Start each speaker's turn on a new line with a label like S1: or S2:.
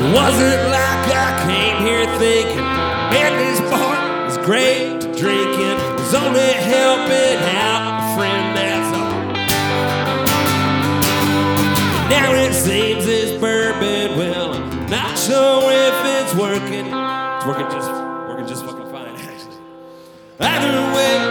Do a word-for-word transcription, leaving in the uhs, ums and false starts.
S1: Wasn't like I came here thinking, man, this bar is great to drink in. Was only helping out a friend, that's all. Now it seems this bourbon, well, I'm not sure if it's working. It's working just, working just fucking fine, actually. Either way,